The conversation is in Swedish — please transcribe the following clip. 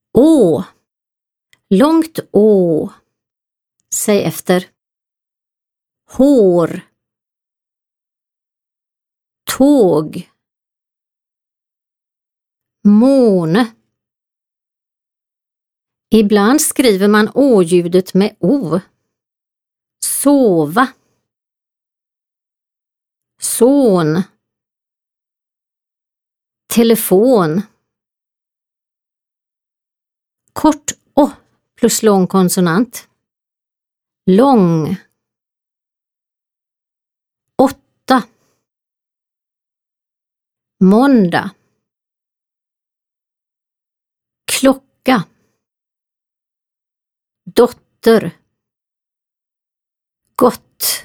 Å. Långt å. Säg efter. Hår. Tåg. Måne. Ibland skriver man å-ljudet med o. Sova. Son. Telefon. Kort å plus lång konsonant. Lång. 8. Måndag. Klocka. Dotter. Gott.